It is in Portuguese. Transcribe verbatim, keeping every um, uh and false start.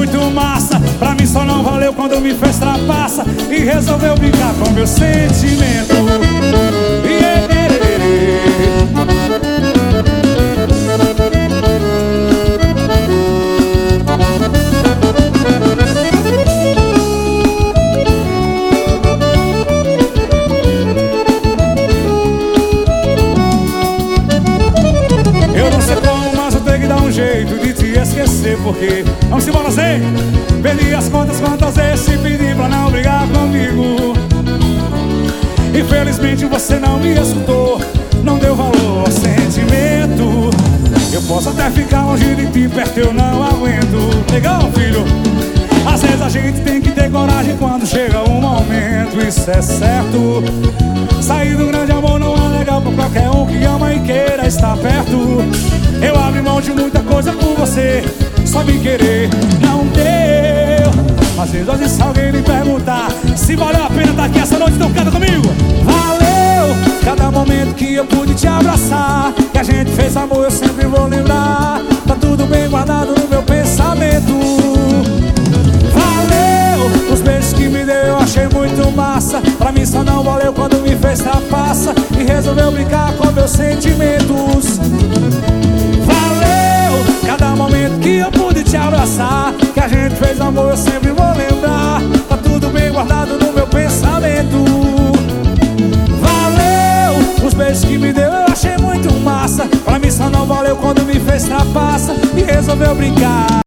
muito massa. Pra mim só não valeu quando me fez trapaça e resolveu brincar com meu sentimento. Yeah, yeah, eu não sei como, mas eu tenho que dar um jeito de te esquecer, porque vamos embora, Zé. Perdi as contas quantas vezes te pedi pra não brigar comigo. Infelizmente você não me escutou, não deu valor ao sentimento. Eu posso até ficar longe de ti, perto eu não aguento. Legal, filho? Às vezes a gente tem que ter coragem quando chega um momento, isso é certo. Sair do grande amor não é legal pra qualquer um que ama e queira estar perto. Eu abri mão de muita coisa por você, só me querer não deu. Às vezes, às vezes se alguém me perguntar se valeu a pena estar aqui essa noite, então canta comigo. Valeu cada momento que eu pude te abraçar, que a gente fez amor, eu sempre vou lembrar. Tá tudo bem guardado no meu pensamento. Valeu os beijos que me deu, eu achei muito massa. Pra mim só não valeu quando me fez trapaça e resolveu brincar com meus sentimentos. Valeu cada momento que eu pude te abraçar, que a gente fez amor, eu sempre vou lembrar. Tá tudo bem guardado no meu pensamento. Valeu os beijos que me deu, eu achei muito massa. Pra mim só não valeu quando me fez trapaça e resolveu brincar.